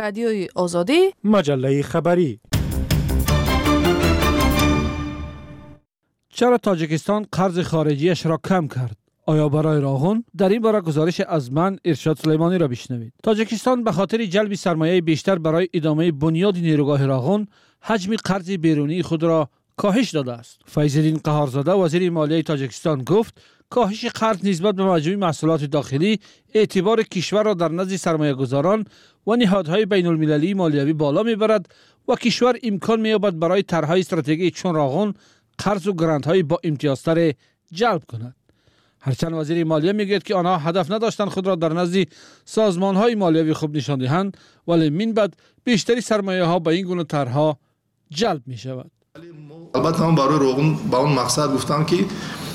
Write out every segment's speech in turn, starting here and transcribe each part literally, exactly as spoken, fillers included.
رادیوی آزادی، مجله خبری. چرا تاجیکستان قرض خارجیش را کم کرد؟ آیا برای راغون؟ در این باره گزارش از من ارشاد سلیمانی را بشنوید. تاجیکستان به خاطر جلب سرمایه بیشتر برای ادامه بنیاد نیروگاه راغون، حجم قرض بیرونی خود را کاهش داده است. فیض‌الدین قهارزاده وزیر مالیه تاجیکستان گفت کاهش قرض نسبت به مجموع محصولات داخلی اعتبار کشور را در نزد سرمایه‌گذاران و نهادهای بین‌المللی مالیوی بالا میبرد و کشور امکان می‌یابد برای طرح‌های استراتژیکی چون راغون قرض و گرانت‌های با امتیازتر جلب کند. هرچند وزیر مالیه میگوید که آنها هدف نداشتند خود را در نزد سازمان‌های مالیوی خوب نشان دهند، ولی من بعد بیشتری سرمایه‌ها به این گونه طرح‌ها جلب می‌شود. البته من برای راغون با اون مقصد گفتم که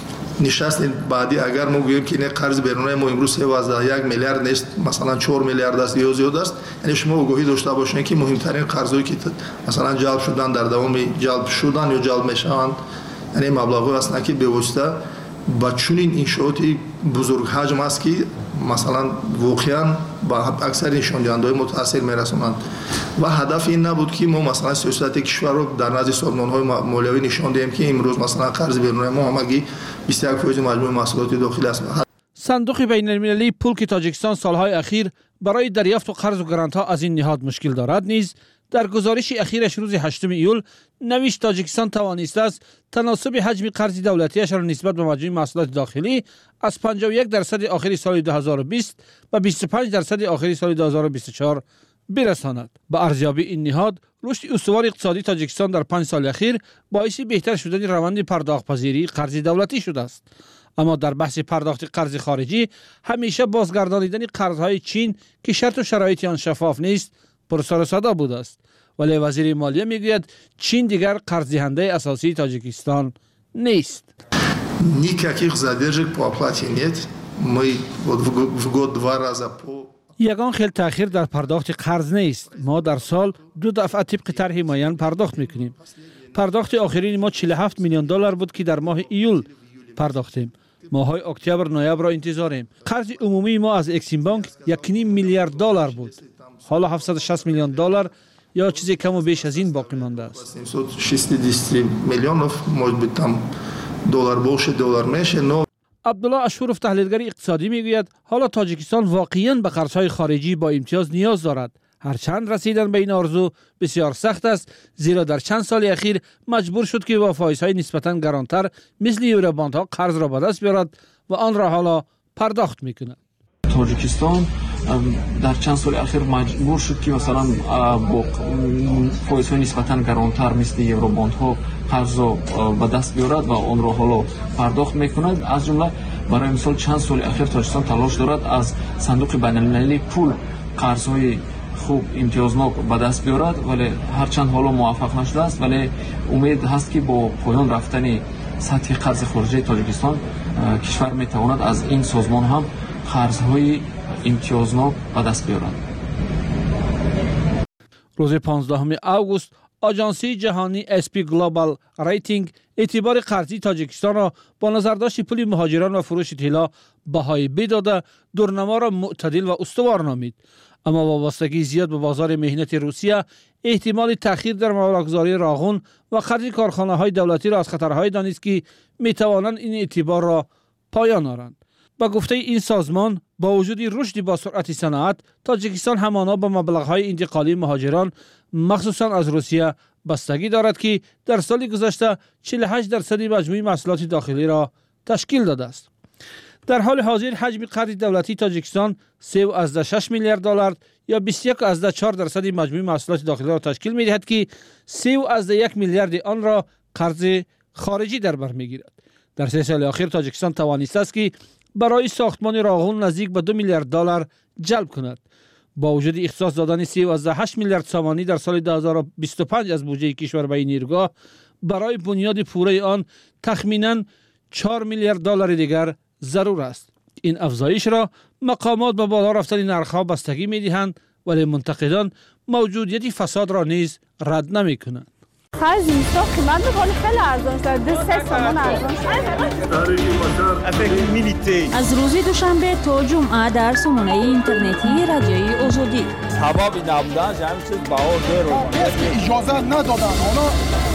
نشست بعدی اگر ما گوییم که این قرض بیرونی ما امروز سیزده یک میلیارد نیست، مثلا چهار میلیارد است یا زیاد است، یعنی شما آگاهی داشته باشین که مهمترین قرضایی که مثلا جلب شدن در دوام جلب شدن یا جلب میشوند، یعنی مبلغی هستند که به واسطه با چنین انشاءات بزرگ حجم است که مثلا واقعا با اکثر نشان دهنده‌های متاثر میرسونند و هدف این نبود که ما مثلا سیاست کشور رو در نزد سازمان‌های مالیوی نشان دهیم که امروز مثلا قرض بیرونی ما همگی بیست و یک درصد مجموع محصولات داخلی است. صندوق بین‌المللی پول که تاجیکستان سالهای اخیر برای دریافت و قرض و گرانت‌ها از این نهاد مشکل دارد نیز در گزارش اخیرش روز هشتم ایول نوشت تاجیکستان توانسته است تناسب حجم قرض دولتیش را نسبت به مجموع محصولات داخلی از پنجاه و یک درصد آخر سال دو هزار و بیست و بیست و پنج درصد آخر سال دو هزار و بیست و چهار برساند. با ارزیابی این نهاد، رشد استوار اقتصادی تاجیکستان در پنج سال اخیر باعث بهتر شدن روند پرداخت‌پذیری قرض دولتی شده است. اما در بحث پرداخت قرض خارجی همیشه بازگردانیدن قرض‌های چین که شرط و شرایط آن شفاف نیست پرسر و صدا بوده است. ولی وزیر مالیه میگوید چین دیگر قرض دهنده اساسی تاجیکستان نیست. Никаких задержек по оплате нет. Мы вот в год два раза по یگان خیلی تأخیر در پرداخت قرض نیست. ما در سال دو دفعه طبق طرح معین پرداخت میکنیم. پرداخت آخرین ما چهل و هفت میلیون دلار بود که در ماه ایول پرداختیم. ماهای اکتبر نوامبر را انتظاریم. قرض عمومی ما از اکسیم بانک یک و نیم میلیارد دلار بود. حالا هفتصد و شصت میلیون دلار یا چیزی کم و بیش از این باقی مانده است. سیمصد و شصت میلیون может там دلار باشه دلار میشه. عبدالله اشورف تحلیلگر اقتصادی میگوید حالا تاجیکستان واقعاً به قرضهای خارجی با امتیاز نیاز دارد. هرچند رسیدن به این آرزو بسیار سخت است، زیرا در چند سال اخیر مجبور شد که با فایزهای نسبتاً گرانتر مثل یوروباندها قرض را به دست بیارد و آن را حالا پرداخت میکند. تاجیکستان در چند سال اخیر مجبور شد که مثلا با فایزهای نسبتاً گرانتر مثل یوروباندها قرض را به دست بیارد و آن را حالا پرداخت میکند. از جمله برای مثال چند سال اخیر تاجیکستان تلاش دارد از صندوق بین‌المللی پول قرضهای خوب امتیازناک به دست بیارد، ولی هرچند حالا موفق نشده است، ولی امید هست که با پایان رفتن سطح قرض خارجی تاجیکستان کشور میتواند از این سازمان هم قرضهای امتیازناک به دست بیارد. روز پانزدهم آگوست آژانسی جهانی اس پی گلوبال ریتینگ اعتبار قرضی تاجیکستان را با نظرداشت پول مهاجران و فروش طلا بهای بی داده دورنما را معتدل و استوار نامید. اما وابستگی زیاد به بازار مهنت روسیه، احتمال تأخیر در مبلغ‌گذاری راغون و خرج کارخانه‌های دولتی را از خطرهای دانست که می‌توانند این اعتبار را پایان آورند. با گفته این سازمان با وجود رشد با سرعت صنعت، تاجیکستان همانا با مبلغ‌های انتقالی مهاجران مخصوصا از روسیه بستگی دارد که در سال گذشته چهل و هشت درصد مجموع محصولات داخلی را تشکیل داده است. در حال حاضر حجم قرض دولتی تاجیکستان سه و شش میلیارد دلار یا بیست و یک و چهار درصد مجموع محصولات داخلی را تشکیل می‌دهد که سه و یک میلیارد آن را قرض خارجی در بر می‌گیرد. در سه سال اخیر تاجیکستان توانسته است که برای ساختمان راغون نزدیک به دو میلیارد دلار جلب کند. با وجود اختصاص دادن سه و هشت میلیارد سامانی در سال دو هزار و بیست و پنج از بودجه کشور به این نیروگاه، برای بنیاد پوره آن تخمیناً چهار میلیارد دلار دیگر ضرور است. این افزایش را مقامات به بالا رفتن نرخ‌ها بستگی می‌دهند، ولی منتقدان موجودیت فساد را نیز رد نمی‌کنند. خرج اینستا قیمت بخوری خیلی ارزان شد. دو سه سامان ارزان شد. از روز دوشنبه تا جمعه در سامانه اینترنتی رادیوی آزادی. هوا بی نبودنش همین چیز بهار دور اجازه ندادن حالا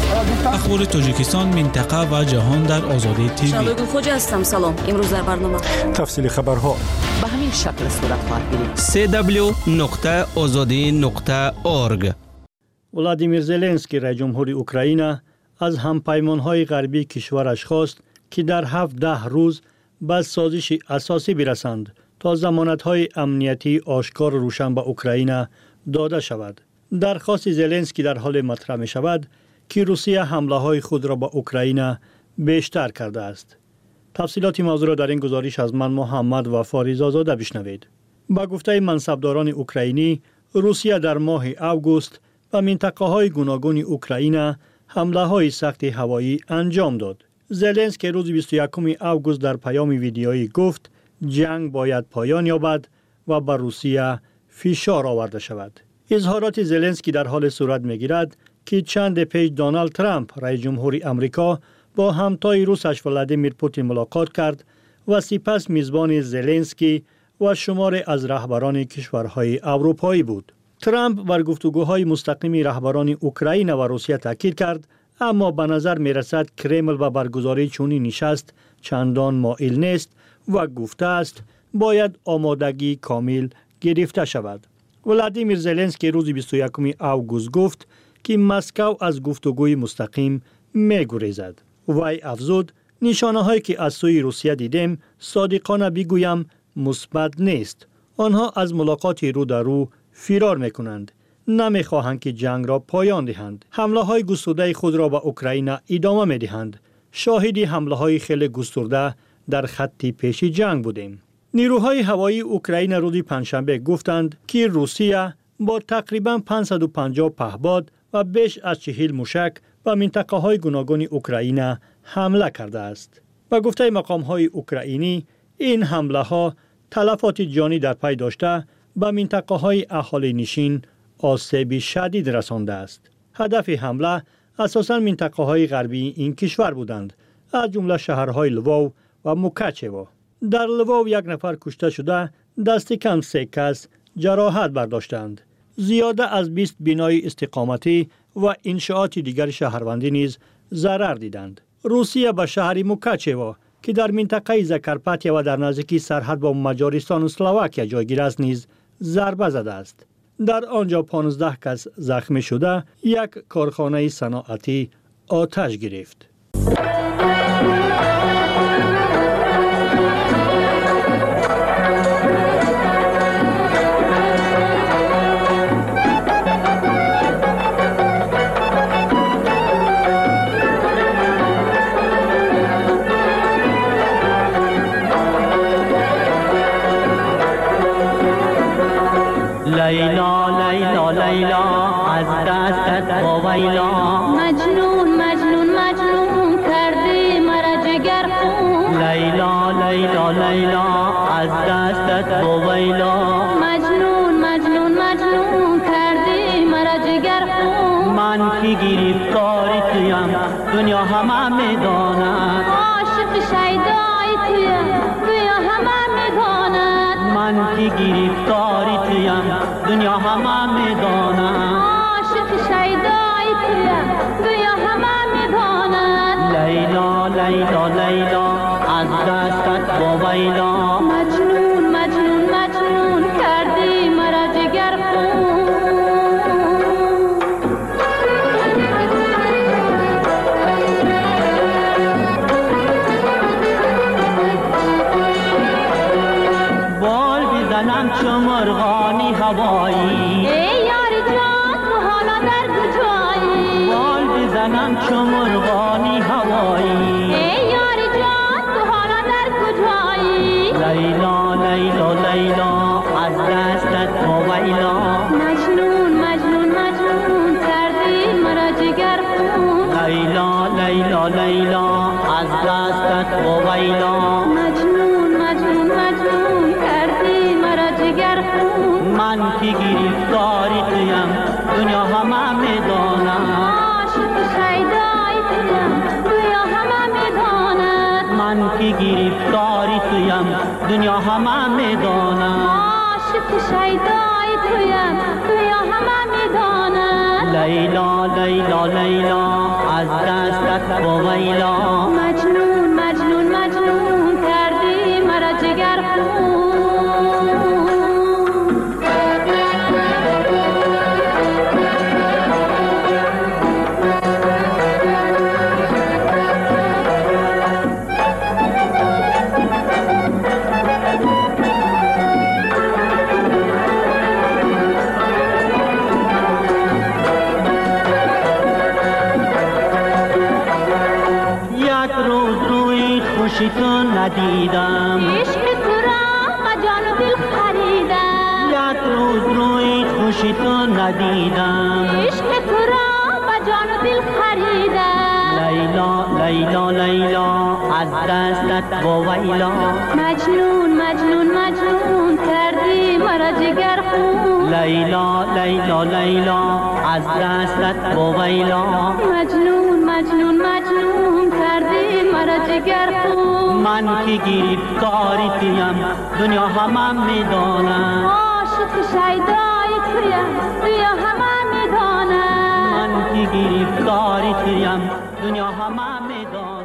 اخبار تاجیکستان، منطقه و جهان در آزادی تیوی. شنوندگان خوجا هستم. سلام. امروز در برنامه تفصیل خبرها به همین شکل صورت خواهد گرفت. سی دبلیو نقطه آزادی نقطه اورگ. ولادیمیر زلنسکی رئیس جمهور اوکراین از همپیمانهای غربی کشورش خواست که در هفت ده روز به سازش اساسی برسند تا ضمانت‌های امنیتی آشکار و روشن به اوکراین داده شود. درخواست زلنسکی در حال مطرح می شود که روسیه حمله‌های خود را به اوکراین بیشتر کرده است. تفصیلات موضوع را در این گزارش از من محمد و فاریز آزاده بشنوید. با گفته منصبداران اوکراینی، روسیه در ماه اوگوست به منطقه‌های گوناگون اوکراین حمله‌های سخت هوایی انجام داد. زلنسکی روز بیست و یکم اوگوست در پیام ویدیویی گفت جنگ باید پایان یابد و بر روسیه فشار آورده شود. اظهارات زلنسکی در حال صورت می‌گیرد که چند پیش دونالد ترامپ رئیس جمهور آمریکا با همتای روسش ولادیمیر پوتین ملاقات کرد و سپس میزبان زلنسکی و شمار از رهبران کشورهای اروپایی بود. ترامپ بر گفتگوهای مستقیم رهبران اوکراین و روسیه تاکید کرد، اما به نظر می رسد کرمل و برگزاری چنین نشست چندان مایل نیست و گفته است باید آمادگی کامل گرفته شود. ولادیمیر زلنسکی روز بیست و یکم اوگوست گفت که مسکو از گفتگوی مستقیم می گریزد. وی افزود نشانه هایی که از سوی روسیه دیدیم صادقانه بگویم مثبت نیست. آنها از ملاقات رو در رو فرار می کنند. نمی خواهند که جنگ را پایان دهند. حمله های گسترده خود را به اوکراین ادامه می دهند. شاهدی حمله های خیلی گسترده در خط پیش جنگ بودیم. نیروهای هوایی اوکراین روز پنجشنبه گفتند که روسیه با تقریباً پانصد و پنجاه پهپاد و بیش از چهل موشک به منطقه های گوناگون اوکراین حمله کرده است. با گفته مقام های اوکراینی این حمله ها تلفات جانی در پی داشته به منطقه های اهالی نشین آسیب شدید رسانده است. هدف حمله اساساً منطقه های غربی این کشور بودند، از جمله شهرهای لوو و موکچیو. در لوو یک نفر کشته شده، دست کم سه کس جراحت برداشتند. زیاده از بیست بنای استقامتی و انشاءات دیگر شهروندی نیز ضرر دیدند. روسیه به شهر موکچیو که در منطقه زاکارپاتیا و در نزدیکی سرحد با مجارستان و اسلواکیا جایگیر است نیز ضربه زده است. در آنجا پانزده کس زخمی شده، یک کارخانه صنعتی آتش گرفت. لیلا لیلا لیلا از دستت ویلا مجنون مجنون مجنون کردی مرا جگر خون لیلا لیلا لیلا از دستت ویلا مجنون مجنون مجنون کردی مرا جگر خون من که گرفتار تویم دنیا همه میداند عاشق شیدای تویم دنیا همه میداند من که گرفتار تویم دنیا همه میداند عاشق شیدای تویم دنیا همه میداند لیلا لیلا لیلا از دستت با ویلا مجنون مجنون مجنون کردی مرا جگر خون بال بزنم چو مرغانی هوایی ای یار جان تو حالا در کجایی بال بزنم چو مرغانی هوایی ای یار جان تو حالا در کجایی لیلا لیلا لیلا از دستت با ویلا مجنون مجنون مجنون کردی مرا جگر خون لیلا لیلا لیلا از دستت با ویلا مجنون مجنون مجنون کردی مرا جگر خون من که گرفتاری تویم دنیا همه میداند عاشق شیدای تویم دنیا همه میداند من که گرفتاری تویم دنیا همه میداند عاشق شیدای تویم همه میدانند لیلا لیلا لیلا از دستت بویلا مجنون مجنون مجنون کردی مرا جگر خون خوشی تو ندیدم عشق تو را با جان و دل خریدم یک روز روی خوشی تو ندیدم عشق تو را با جان و دل خریدم لیلا لیلا لیلا از دستت بویلا مجنون مجنون مجنون کردی مرا جگر خون لیلا لیلا لیلا از دستت بویلا مجنون مجنون مجنون کردی مرا جگر خون من که گرفتاری تویم دنیا همه میدانم عاشق شیدای تویم دنیا همه میدانم من که گرفتاری تویم دنیا همه میدانم.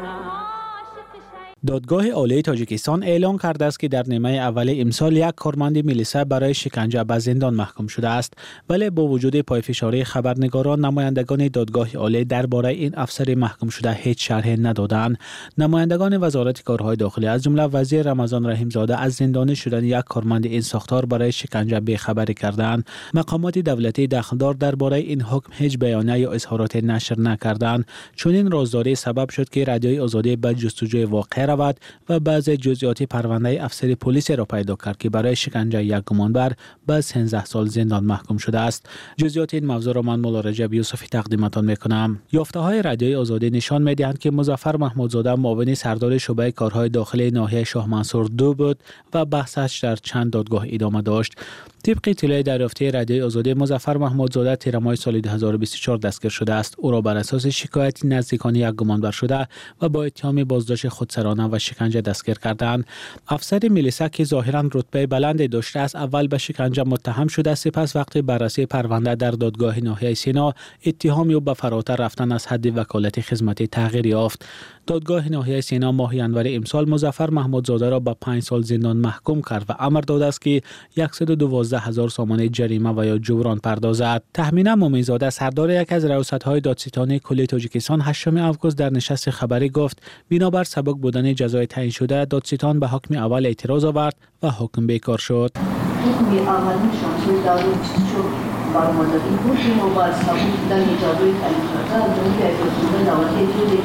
دادگاه عالی تاجیکستان اعلام کرده است که در نیمه اول امسال یک کارمند میلیسا برای شکنجه به زندان محکوم شده است، ولی با وجود پایفشاری خبرنگاران نمایندگان دادگاه عالی درباره این افسر محکوم شده هیچ شرحی ندادند. نمایندگان وزارت کارهای داخلی از جمله وزیر رمضان رحیم زاده از زندانی شدن یک کارمند این ساختار برای شکنجه بی‌خبری کردند. مقامات دولتی دخلدار درباره این حکم هیچ بیانیه یا اظهارات نشر نکردند، چون این رازداری سبب شد که رادیوی آزادی به جستجوی واقع رود و بعض جزئیات پرونده افسر پلیس را پیدا کرد که برای شکنجه یک گمانبر به سیزده سال زندان محکوم شده است. جزئیات این موضوع را من مولا رجب یوسفی تقدیمتان میکنم. یافته های رادیوی آزادی نشان میدهند که مظفر محمودزاده معاون سردار شعبه کارهای داخلی ناحیه شاه منصور دو بود و بحثش در چند دادگاه ادامه داشت. طبق اطلاع دریافتی رادیوی آزادی، مظفر محمودزاده تیر ماه سال دو هزار و بیست و چهار دستگیر شده است. او را بر اساس شکایت نزدیکان یک گمانبر شده و با اتهام بازداشت خودسرانه و شکنجه دستگیر کردند. افسر میلیسا که ظاهرا رتبه بلندی داشته است، اول به شکنجه متهم شده، سپس وقتی بررسی پرونده در دادگاه ناحیه سینا اتهام او به فراتر رفتن از حد وکالت خدمتی تغییر یافت. دادگاه ناحیه سینا ماه ینور امسال مظفر محمودزاده را به پنج سال زندان محکوم کرد و امر داده است که صد و دوازده هزار سامانه جریمه و یا جبران پردازد. تهمینه مومنزاده سردار یک از ریاست‌های دادستانی کلی تاجیکستان هشتم آگوست در نشست خبری گفت بنابر سبک بودن جزای تعیین شده دادستان به حکم اول اعتراض آورد و حکم بیکار شد. حکم اول شانسوی دارو چیزشو برمازدی بود که مبارسه بود در اجازه تعیین شده اونجایی که اعتراض دولتی جوری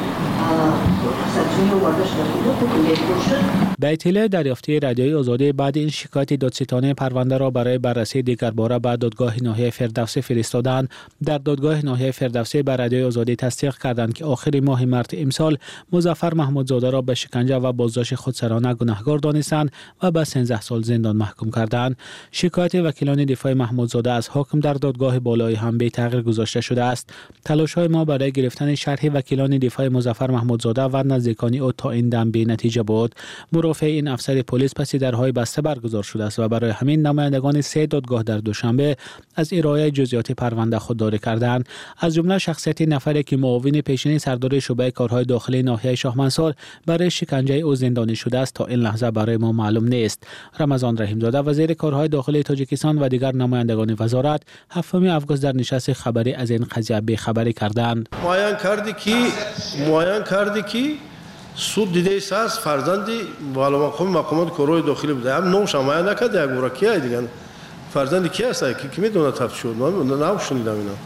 سرچینه وردش دارید و حکم بیکار شد. به اطلاع دریافتی رادیوی آزادی، بعد این شکایت دادستانی پرونده را برای بررسی دیگرباره به دادگاه ناحیه فردوسی فرستادند. در دادگاه ناحیه فردوسی به رادیوی آزادی تصدیق کردند که آخر ماه مارس امسال مظفر محمودزاده را به شکنجه و بازداشت خودسرانه گناهکار دانستند و به سیزده سال زندان محکوم کردند. شکایت وکیلان دفاع محمودزاده از حکم در دادگاه بالایی هم به تغییر گذاشته شده است. تلاش‌های ما برای گرفتن شرح وکیلان دفاع مظفر محمودزاده و نزدیکان او تا این دم بی نتیجه بود. مرافع این افسر پلیس پس درهای بسته برگزار شده است و برای همین نمایندگان سه دادگاه در دوشنبه از ارائه جزئیات پرونده خودداری کردند. از جمله شخصیت نفری که معاون پیشین سردار شعبه کارهای داخلی ناحیه شاه منصور برای شکنجه او زندانی شده است تا این لحظه برای ما معلوم نیست. رمضان رحیم زاده وزیر کارهای داخلی تاجیکستان و دیگر نمایندگان وزارت هفتم آگوست در نشست خبری از این قضیه بی‌خبری کردند. معین کردی که معین کردی که суд дидааст аст фарзанди баломақоми мақомот корҳои дохилӣ буда ҳам номаш ҳамая накард як бора кия диган фарзанди ки аст ки медона тафтиш шуд навшунидам ина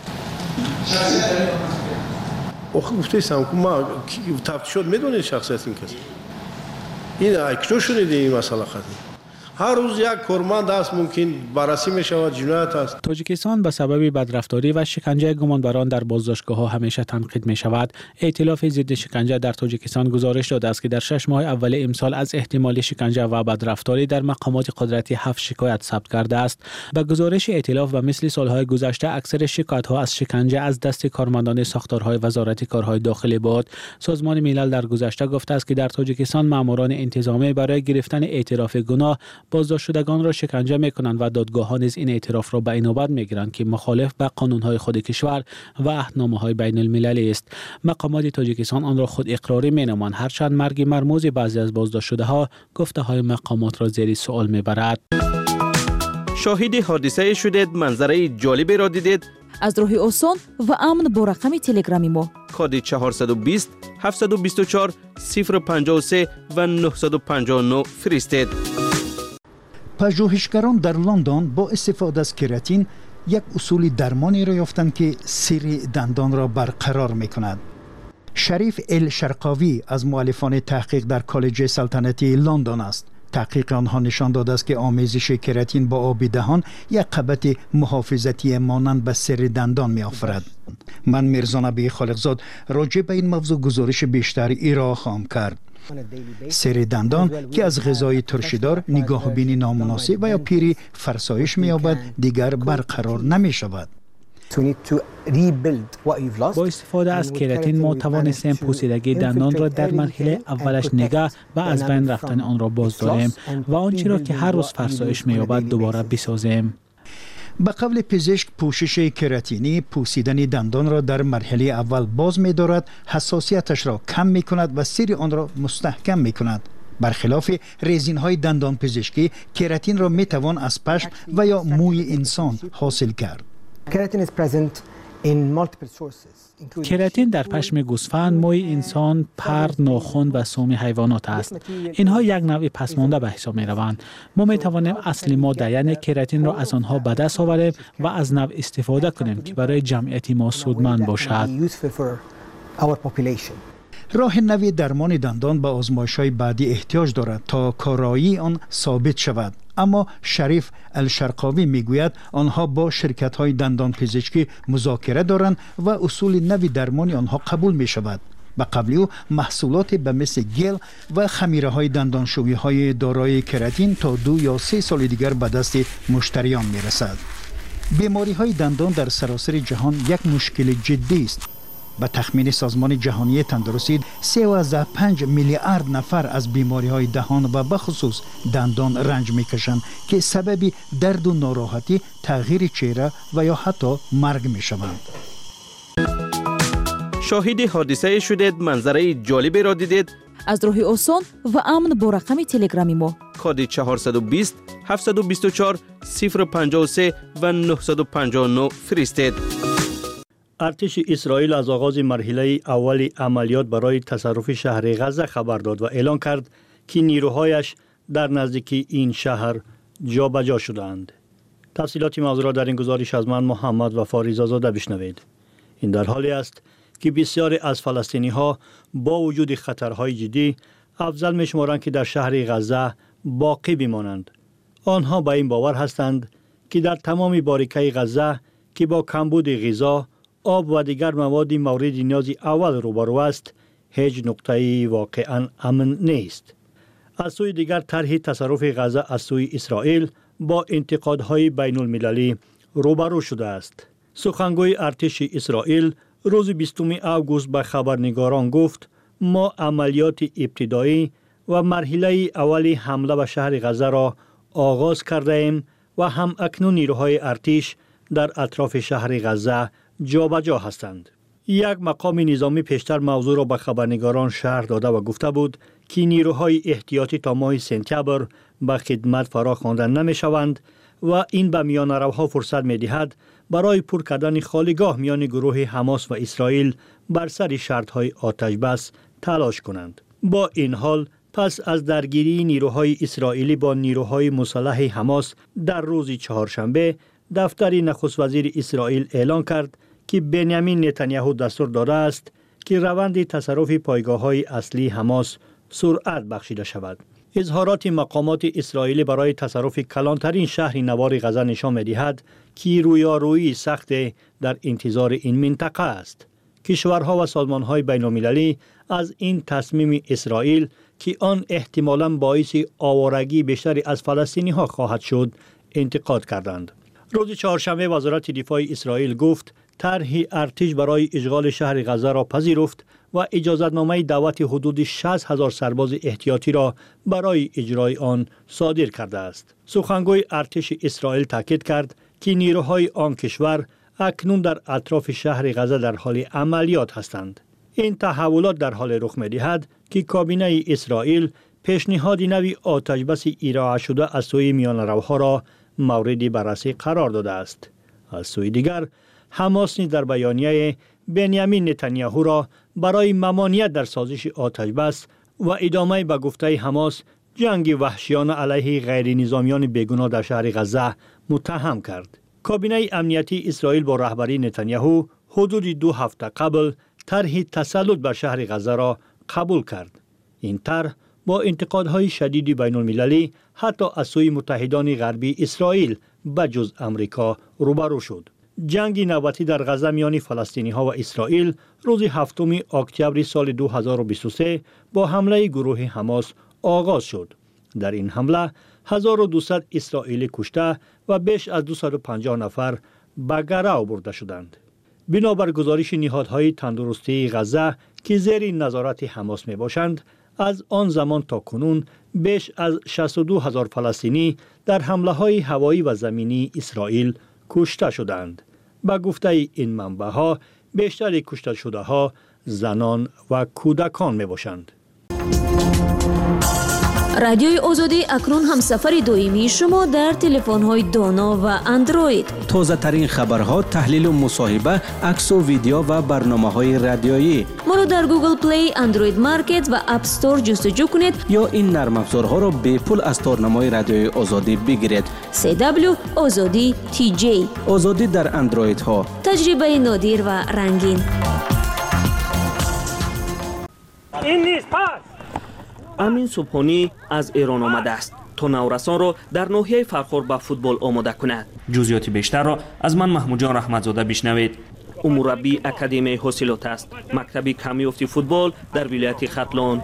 охир гуфтаистам ки ма тафтиш шуд медонед шахсияти ин кас ин акчо шуниди ин масъала қадим هر روز یک کارمند است ممکن بررسی می شود جنایت است. تاجیکستان به سبب بدرفتاری و شکنجه گمانبران در بازداشتگاه ها همیشه تنقید می شود. ائتلاف ضد شکنجه در تاجیکستان گزارش داده است که در شش ماه اول امسال از احتمال شکنجه و بدرفتاری در مقامات قدرتی هفت شکایت ثبت کرده است. به گزارش ائتلاف و مثل سالهای گذشته اکثر شکایت ها از شکنجه از دست کارمندان ساختارهای وزارت کارهای داخلی بود. سازمان ملل در گذشته گفته است که در تاجیکستان ماموران انتظامی برای گرفتن اعتراف گناه بازداشت شدگان را شکنجه میکنند و دادگاه‌ها نیز این اعتراف را به این نوبت میگیرند که مخالف به قانون‌های خود کشور و عهدنامه‌های بین المللی است. مقامات تاجیکستان آن را خود اقراری مینامند، هرچند مرگ مرموز بعضی از بازداشت شده‌ها گفته‌های مقامات را زیر سوال میبرد. شاهد حادثه شدید، منظره جالبی را دیدید؟ از راه آسان و امن با رقم تلگرامی ما کد چهارصد و بیست هفتصد و بیست و چهار صفر پنجاه و سه و نهصد و پنجاه و نه فرستید. پژوهشگران در لندن با استفاده از کراتین یک اصول درمانی را یافتند که سیر دندان را برقرار می‌کند. شریف الشرقاوی از مؤلفان تحقیق در کالج سلطنتی لندن است. تحقیق آنها نشان داده است که آمیزش کراتین با آب دهان یک قبط محافظتی مانند به سر دندان می آفرد. من میرزا نبی خالقزاد راجع به این موضوع گزارش بیشتر ارائه خواهم کرد. سر دندان که از غذای ترشیدار، نگاه بینی نامناسب و یا پیری فرسایش می یابد دیگر برقرار نمی شود. با استفاده از کراتین ما توانستیم پوسیدگی دندان را در مرحله اولش نگه و از بین رفتن آن را باز داریم و آنچه را که هر روز فرسایش می‌یابد دوباره بسازیم. به قول پزشک، پوشش کراتینی پوسیدن دندان را در مرحله اول باز می‌دارد، حساسیتش را کم می‌کند و سیر آن را مستحکم می‌کند. برخلاف رزین‌های دندان پزشکی، کراتین را می‌توان از پشم و یا موی انسان حاصل کرد. کراتین در پشم گوسفند، موی انسان، پر، ناخن و سوم حیوانات است. اینها یک نوع پسمانده به حساب می روند. ما می توانیم اصلی ماده یعنی کراتین را از آنها به دست آوریم و از نوع استفاده کنیم که برای جمعیت ما سودمند باشد. راه نوی درمان دندان به آزمایش‌های بعدی احتیاج دارد تا کارایی آن ثابت شود. اما شریف الشرقاوی میگوید آنها با شرکت‌های دندان پزشکی مذاکره دارند و اصول نوی درمانی آنها قبول می شود. به قبل او محصولات به مثل گل و خمیره های دندانشویی های دارای کراتین تا دو یا سه سال دیگر به دست مشتریان می رسد. بیماری های دندان در سراسر جهان یک مشکل جدی است. به تخمین سازمان جهانی تندرستی سیزده و پنج میلیارد نفر از بیماری های دهان و بخصوص دندان رنج میکشند که سبب درد و ناراحتی، تغییر چهره و یا حتی مرگ میشوند. شاهد حادثه شدید، منظره جالبی را دیدید؟ از راه آسان و امن با رقم تلگرامی ما کد چهارصد و بیست هفتصد و بیست و چهار صفر پنجاه و سه و نهصد و پنجاه و نه فرستید. ارتش اسرائیل از آغاز مرحله اولی عملیات برای تصرف شهر غزه خبر داد و اعلان کرد که نیروهایش در نزدیکی این شهر جابجا شدند. تفصیلات موضوع را در این گزارش از من محمد و فاریزاده بشنوید. این در حالی است که بسیاری از فلسطینی ها با وجود خطرهای جدی افضل می شمارند که در شهر غزه باقی بمانند. آنها به این باور هستند که در تمام باریکه غزه که با کمبود غذا، آب و دیگر مواد مورد نیاز اول روبرو است، هیچ نقطه‌ای واقعاً امن نیست. از سوی دیگر طرح تصرف غزه از سوی اسرائیل با انتقادهای بین المللی روبرو شده است. سخنگوی ارتش اسرائیل روز بیستم آگوست به خبرنگاران گفت ما عملیات ابتدایی و مرحله اولی حمله به شهر غزه را آغاز کرده ایم و هم اکنون نیروهای ارتش در اطراف شهر غزه جابجا هستند. یک مقام نظامی پیشتر موضوع را به خبرنگاران شرح داده و گفته بود که نیروهای احتیاطی تا ماه سپتامبر به خدمت فرا خوانده نمی شوند و این به میانه‌روها فرصت می دهد برای پر کردن خالیگاه میان گروه حماس و اسرائیل بر سر شرط‌های آتش بس تلاش کنند. با این حال پس از درگیری نیروهای اسرائیلی با نیروهای مسلح حماس در روز چهارشنبه، دفتر نخست وزیر اسرائیل اعلان کرد که بنیامین نتانیاهو دستور داده است که روند تصرف پایگاه‌های اصلی حماس سرعت بخشیده شود. اظهارات مقامات اسرائیلی برای تصرف کلانترین شهر نوار غزه نشان می‌دهد که رویارویی سخت در انتظار این منطقه است. کشورها و سازمان‌های بین‌المللی از این تصمیم اسرائیل که آن احتمالاً باعث آوارگی بیشتری از فلسطینی‌ها خواهد شد، انتقاد کردند. روز چهارشنبه وزارت دفاع اسرائیل گفت طرح ارتش برای اشغال شهر غزه را پذیرفت و اجازتنامه دعوت حدود شصت هزار سرباز احتیاطی را برای اجرای آن صادر کرده است. سخنگوی ارتش اسرائیل تاکید کرد که نیروهای آن کشور اکنون در اطراف شهر غزه در حال عملیات هستند. این تحولات در حال رخ می‌دهد که کابینه اسرائیل پیشنهاد نوی آتشبس ارائه شده از سوی میانه‌روها را مورد بررسی قرار داده است. از سوی دیگر حماس نیز در بیانیه بنیامین نتانیاهو را برای ممانعت در سازش آتشبس و ادامه به گفته حماس جنگ وحشیانه علیه غیر نظامیان بیگناه در شهر غزه متهم کرد. کابینه امنیتی اسرائیل با رهبری نتانیاهو حدود دو هفته قبل طرح تسلط بر شهر غزه را قبول کرد. این طرح با انتقادهای شدید بین المللی حتی از سوی متحدان غربی اسرائیل بجز امریکا روبرو شد. جنگ نوبتی در غزه میان فلسطینی ها و اسرائیل روز هفتم اکتبر سال دو هزار و بیست و سه با حمله گروه حماس آغاز شد. در این حمله هزار و دویست اسرائیلی کشته و بیش از دویست و پنجاه نفر به گرو برده شدند. بنابر گزارش نهادهای تندرستی غزه که زیر نظارت حماس می باشند، از آن زمان تا کنون بیش از شصت و دو هزار فلسطینی در حمله های هوایی و زمینی اسرائیل کشته شدند. به گفته این منبع ها بیشتر کشته شده ها زنان و کودکان می باشند. رادیوی آزادی اکنون هم سفر دائمی شما در تلفن‌های دانا و اندروید. تازه ترین خبرها، تحلیل و مصاحبه، عکس و ویدیو و برنامه‌های رادیویی. ما را در گوگل پلی، اندروید مارکت و اپ استور جستجو کنید یا این نرم افزارها را به پول از تارنمای رادیوی آزادی بگیرید. سی دبلیو آزادی تی جی. آزادی در اندروید ها. تجربه نادر و رنگین. این نیست پس. امین صبحانی از ایران آمده است تا نورسان را در ناحیه فرخار به فوتبال آماده کند. جزئیات بیشتر را از من محمود جان رحمتزاده بشنوید. او مربی اکادمی حاصلات است، مکتب کمیافتی فوتبال در ولایت ختلان.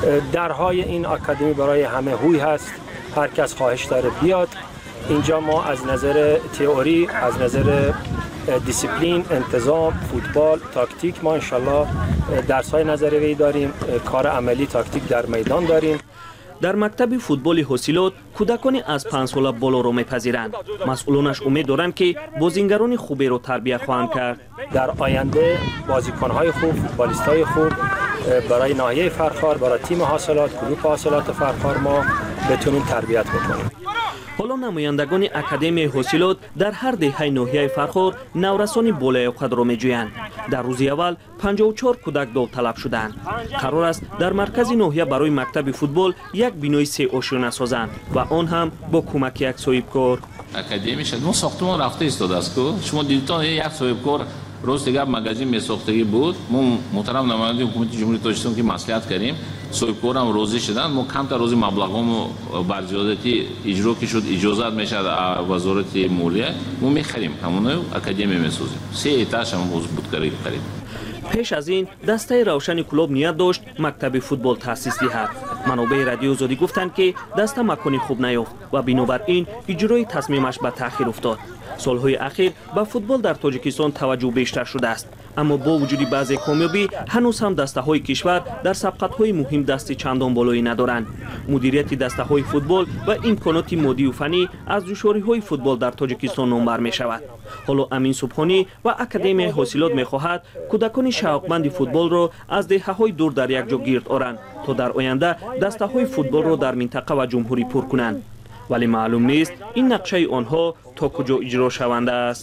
درهای این اکادمی برای همه هوی هست، هر کس خواهش داره بیاد اینجا. ما از نظر تئوری، از نظر دیسیپلین، انتظام، فوتبال، تاکتیک ما انشالله درس‌های نظریه‌ای داریم، کار عملی تاکتیک در میدان داریم. در مکتب فوتبال حاصلات کودکانی از پنج ساله بالا را می‌پذیرند. مسئولانش امید دارند که بازیگران خوبی را تربیت خواهند کرد. در آینده بازیکن‌های خوب، فوتبالیست‌های خوب برای ناحیه فرخار، برای تیم حاصلات، گروه حاصلات فرخار ما بتونیم تربیت بکنیم. حالا نمایندگان اکادمی حاصلات در هر دهه ناحیه فرخار نورسان بالای قدر را می‌جویند. در روز اول پنجاه و چهار کودک داوطلب شدند. قرار است در مرکز ناحیه برای مکتب فوتبال یک بینای سه آشیانه سازند و آن هم با کمک یک صاحبکار. اکادمی شد ما ساختمان رفته ایستاده است که شما دیدید یک صاحبکار روز دیگر مغازه میساختگی بود. ما محترم نماینده حکومت جمهوری تاجیکستان که مصلحت کردیم صاحبکار هم روزی شدن. ما کم تا روزی مبلغم بر زیادتی اجرا که شد اجازت میشد وزارت مالیه ما میخریم همون اکادمی میسازیم. سه ایتاش هم موضوع بود کاری خرید. پیش از این دسته روشن کلوب نیت داشت مکتب فوتبال تأسیس دهد. منابع رادیو آزادی گفتند که دسته مکانی خوب نیافت و بنابراین اجرای تصمیمش به تأخیر افتاد. سالهای اخیر به فوتبال در تاجیکستان توجه بیشتر شده است، اما با وجود بعضی کامیابی هنوز هم دسته های کشور در سبقت های مهم دست چندان بالایی ندارند. مدیریت دسته های فوتبال و امکانات مادی و فنی از جوشاری های فوتبال در تاجیکستان نامبر می شود. حالا امین صبحانی و اکادمی حاصلات می خواهد کودکان شوقمند فوتبال را از دهه های دور در یک جا گرد آورند تا در آینده دسته های فوتبال را در منطقه و جمهوری پر کنند. ولی معلوم نیست این نقشه آنها تا کجا اجرا شونده است.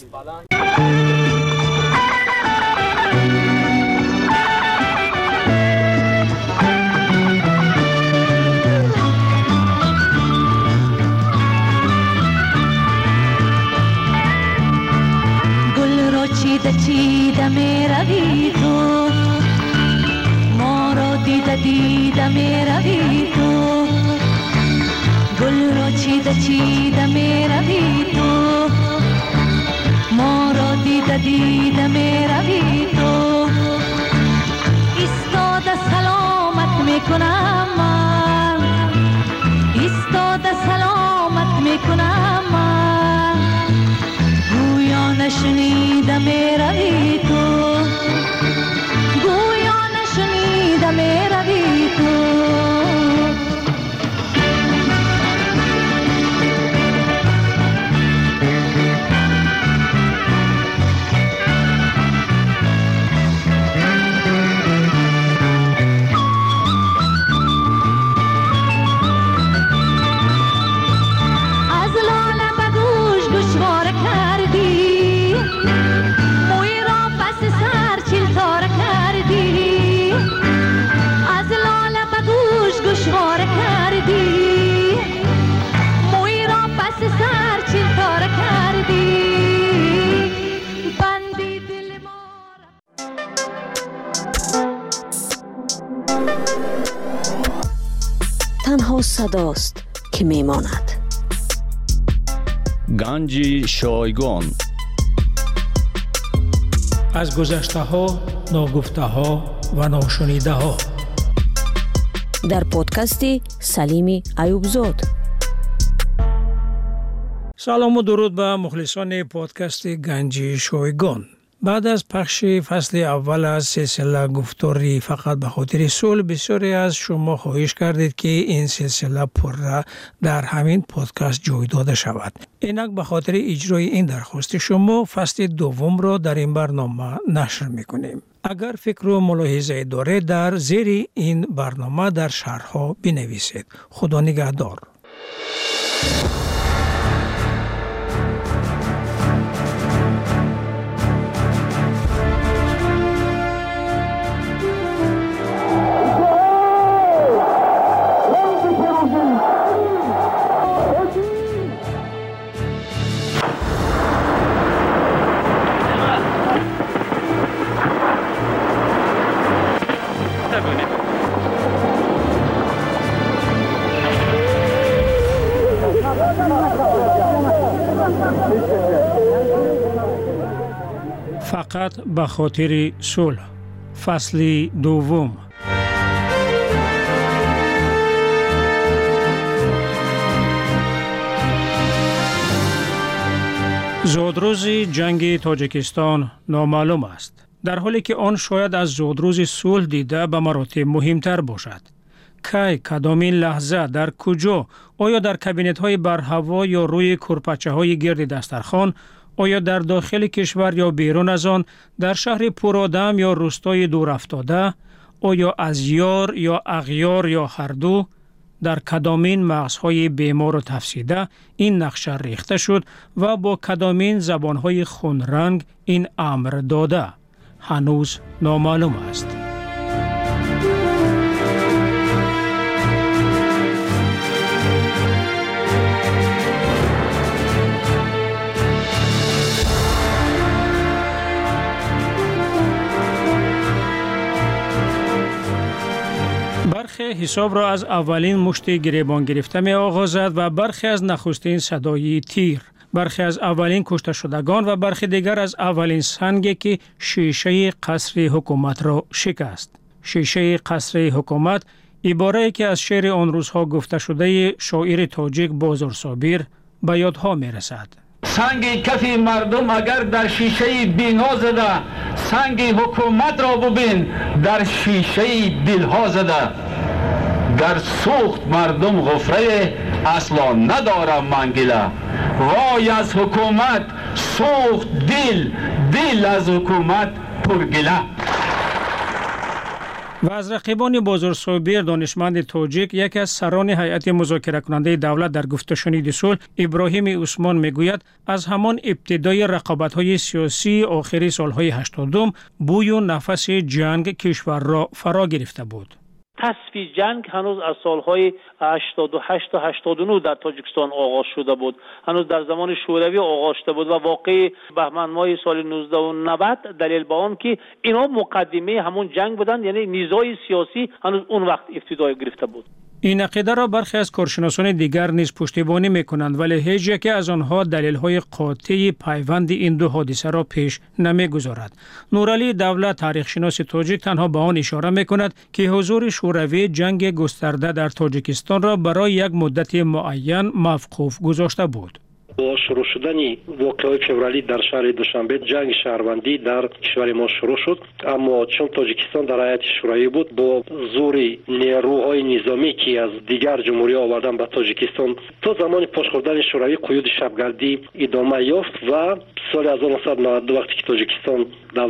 گل را چیده چیده می روی تو، ما را دیده دیده می روی تو. گل را چیده چیده می روی تو، ما را دیده دیده می روی تو. ایستاده سلامت می کنم من، ایستاده سلامت می کنم من. گویا نشنیده می روی تنها صداست که میماند. گنج شایگان. از گذشته ها، ناگفته ها و ناشنیده ها. در پادکست سلیم ایوبزاد. سلام و درود به مخلصان پادکست گنج شایگان. بعد از پخش فصل اول از سلسله گفتاری فقط به خاطر صلح، بسیاری از شما خواهش کردید که این سلسله پر در همین پادکست جای داده شود. اینک به خاطر اجرای این درخواست شما فصل دوم را در این برنامه نشر میکنیم. اگر فکر و ملاحظه دارید در زیر این برنامه در شرح‌ها بنویسید. خدا نگهدار. فقط به خاطر صلح، فصل دوم. زودروز جنگ تاجیکستان نامعلوم است، در حالی که آن شاید از زودروز صلح دیده به مراتب مهمتر باشد. کی، کدامین لحظه، در کجا؟ آیا در کابینت های بر هوا یا روی کرپچه های گرد دسترخوان؟ آیا در داخل کشور یا بیرون از آن، در شهر پرآدم یا روستای دور افتاده؟ آیا از یار یا اغیار یا هر دو؟ در کدامین مغزهای بیمار و تفسیده این نقشه ریخته شد و با کدامین زبانهای خونرنگ این امر داده؟ هنوز نامعلوم است. برخی حساب را از اولین مشت گریبان گرفته می آغازد و برخی از نخستین صدای تیر، برخی از اولین کشته شدگان و برخی دیگر از اولین سنگی که شیشه قصر حکومت را شکست. شیشه قصر حکومت عباره‌ای که از شعر آن روزها گفته شده شاعر تاجیک بازار صابر به یادها می رسد. سنگ کف مردم اگر در شیشه بینا زده، سنگ حکومت را ببین در شیشه دلها زده. در سوخت مردم غفره اصلا ندارم منگله. وای از حکومت سوخت دل، دل از حکومت پرگله. و از رقیبان بازار صابر دانشمند تاجیک، یکی از سران هیئت مذاکره کننده دولت در گفت و شنید صلح، ابراهیم عثمان میگوید از همان ابتدای رقابت‌های سیاسی آخر سالهای هشتادم بوی و نفس جنگ کشور را فرا گرفته بود. تصفیه جنگ هنوز از سالهای هشتاد و هشت تا هشتاد و نه در تاجیکستان آغاز شده بود. هنوز در زمان شوروی آغاز شده بود و واقع بهمن ماه سال نوزده و نود دلیل به آن که اینا مقدمه همون جنگ بودند، یعنی نیزای سیاسی هنوز اون وقت ابتدای گرفته بود. این عقیده را برخی از کارشناسان دیگر نیز پشتیبانی می‌کنند، ولی هیچ یک از آنها دلیل‌های قاطع پیوند این دو حادثه را پیش نمی‌گذارد. نورعلی دولت، تاریخ‌شناس تاجیک، تنها به آن اشاره می‌کند که حضور شوروی جنگ گسترده در تاجیکستان را برای یک مدت معین موقوف گذاشته بود. با شروع شدن واقعه فوریه در شهر دوشنبه جنگ شهروندی در کشور ما شروع شد، اما چون تاجیکستان در هیئت شورایی بود، با زور نیروهای نظامی که از دیگر جمهوری‌ها آوردن به تاجیکستان تا زمان پاش خوردن شوروی قیود شبگردی ادامه یافت و سال هزار و نهصد و نود و دو وقتی که تاجیکستان